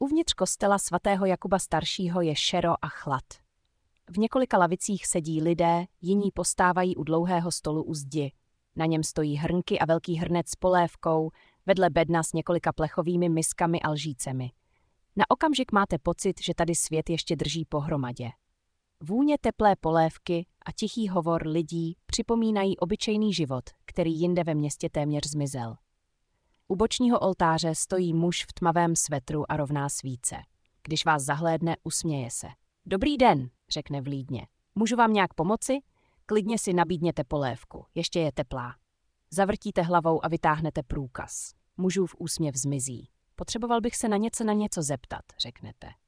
Uvnitř kostela svatého Jakuba staršího je šero a chlad. V několika lavicích sedí lidé, jiní postávají u dlouhého stolu u zdi. Na něm stojí hrnky a velký hrnec s polévkou, vedle bedna s několika plechovými miskami a lžícemi. Na okamžik máte pocit, že tady svět ještě drží pohromadě. Vůně teplé polévky a tichý hovor lidí připomínají obyčejný život, který jinde ve městě téměř zmizel. U bočního oltáře stojí muž v tmavém svetru a rovná svíce. Když vás zahlédne, usměje se. Dobrý den, řekne vlídně. Můžu vám nějak pomoci? Klidně si nabídněte polévku, ještě je teplá. Zavrtíte hlavou a vytáhnete průkaz. Mužův úsměv zmizí. Potřeboval bych se na něco zeptat, řeknete.